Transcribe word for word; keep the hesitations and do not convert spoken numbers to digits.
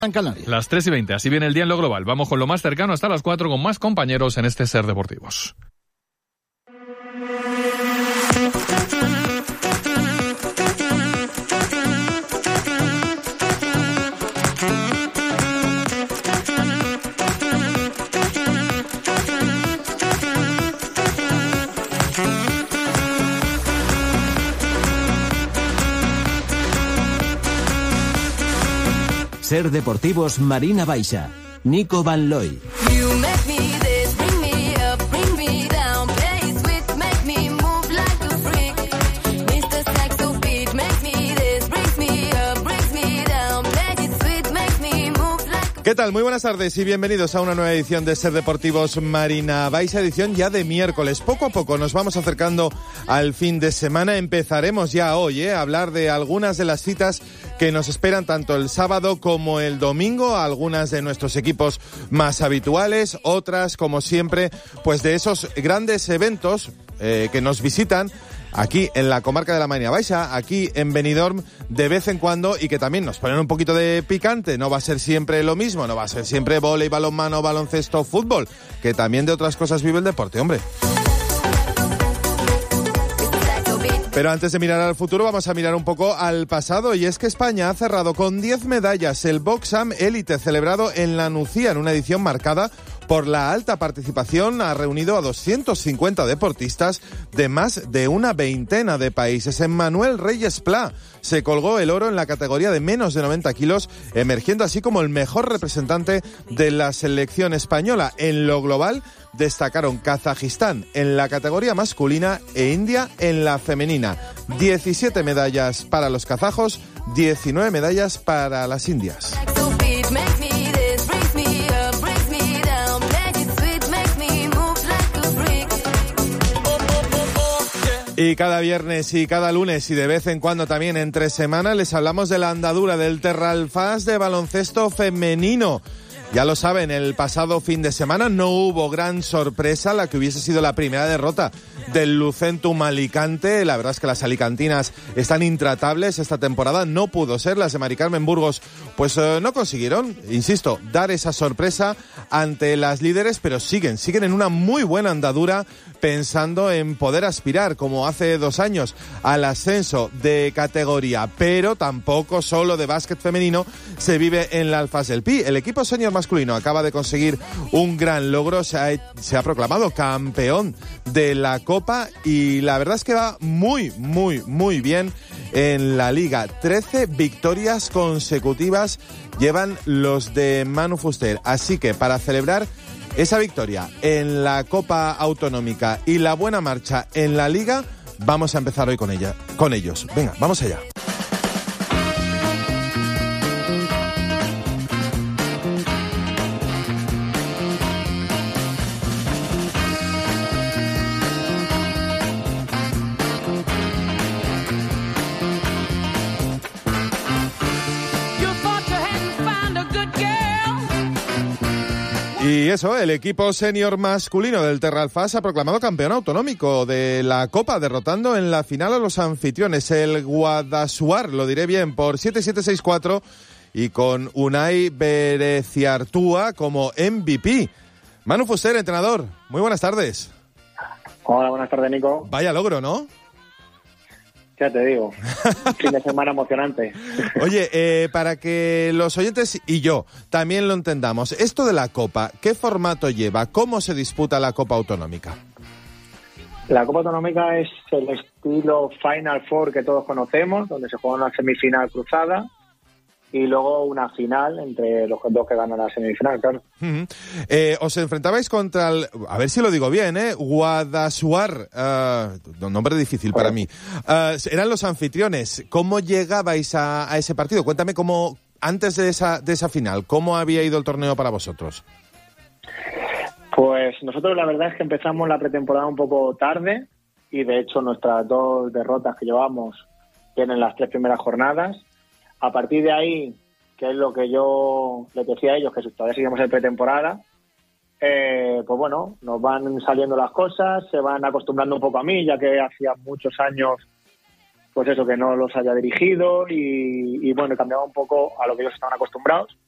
En Canarias. Las tres y veinte, así viene el día en lo global. Vamos con lo más cercano hasta las cuatro con más compañeros en este Ser Deportivos. Ser Deportivos Marina Baixa, Nico Van Looy. ¿Qué tal? Muy buenas tardes y bienvenidos a una nueva edición de Ser Deportivos Marina Baixa, edición ya de miércoles. Poco a poco nos vamos acercando al fin de semana. Empezaremos ya hoy ¿eh? a hablar de algunas de las citas que nos esperan tanto el sábado como el domingo, algunas de nuestros equipos más habituales, otras, como siempre, pues de esos grandes eventos eh, que nos visitan aquí en la comarca de la Marina Baixa, aquí en Benidorm, de vez en cuando, y que también nos ponen un poquito de picante. No va a ser siempre lo mismo, no va a ser siempre vóley, balonmano, baloncesto, fútbol, que también de otras cosas vive el deporte, hombre. Pero antes de mirar al futuro, vamos a mirar un poco al pasado, y es que España ha cerrado con diez medallas el Boxam Elite celebrado en La Nucía, en una edición marcada por la alta participación. Ha reunido a doscientos cincuenta deportistas de más de una veintena de países. En Manuel Reyes Pla se colgó el oro en la categoría de menos de noventa kilos, emergiendo así como el mejor representante de la selección española. En lo global destacaron Kazajistán en la categoría masculina e India en la femenina. diecisiete medallas para los kazajos, diecinueve medallas para las indias. Y cada viernes y cada lunes y de vez en cuando también entre semana les hablamos de la andadura del Terralfas de baloncesto femenino. Ya lo saben, el pasado fin de semana no hubo gran sorpresa, la que hubiese sido la primera derrota del Lucentum Alicante. La verdad es que las alicantinas están intratables esta temporada, no pudo ser. Las de Mari Carmen Burgos pues eh, no consiguieron, insisto, dar esa sorpresa ante las líderes, pero siguen, siguen en una muy buena andadura, pensando en poder aspirar, como hace dos años, al ascenso de categoría. Pero tampoco solo de básquet femenino se vive en la Alfas del Pi. El equipo senior masculino acaba de conseguir un gran logro, se ha, se ha proclamado campeón de la Copa, y la verdad es que va muy, muy, muy bien en la Liga. trece victorias consecutivas llevan los de Manu Fuster, así que para celebrar esa victoria en la Copa Autonómica y la buena marcha en la Liga, vamos a empezar hoy con ella, con ellos. Venga, vamos allá. Y eso, el equipo senior masculino del Terralfas ha proclamado campeón autonómico de la Copa, derrotando en la final a los anfitriones, el Guadassuar, lo diré bien, por siete siete seis cuatro, y con Unai Bereciartúa como M V P. Manu Fuster, entrenador, muy buenas tardes. Hola, buenas tardes, Nico. Vaya logro, ¿no? Ya te digo, fin de semana emocionante. Oye, eh, para que los oyentes y yo también lo entendamos, esto de la Copa, ¿qué formato lleva? ¿Cómo se disputa la Copa Autonómica? La Copa Autonómica es el estilo Final Four que todos conocemos, donde se juega una semifinal cruzada y luego una final entre los dos que ganan la semifinal, claro. Uh-huh. Eh, os enfrentabais contra el, a ver si lo digo bien, ¿eh? Guadassuar, uh, nombre difícil para mí. Uh, eran los anfitriones. ¿Cómo llegabais a, a ese partido? Cuéntame cómo, antes de esa, de esa final, ¿cómo había ido el torneo para vosotros? Pues nosotros la verdad es que empezamos la pretemporada un poco tarde, y de hecho nuestras dos derrotas que llevamos vienen las tres primeras jornadas. A partir de ahí, que es lo que yo les decía a ellos, que todavía seguimos en pretemporada, eh, pues bueno, nos van saliendo las cosas, se van acostumbrando un poco a mí, ya que hacía muchos años, pues eso, que no los haya dirigido, y, y bueno, cambiaba un poco a lo que ellos estaban acostumbrados.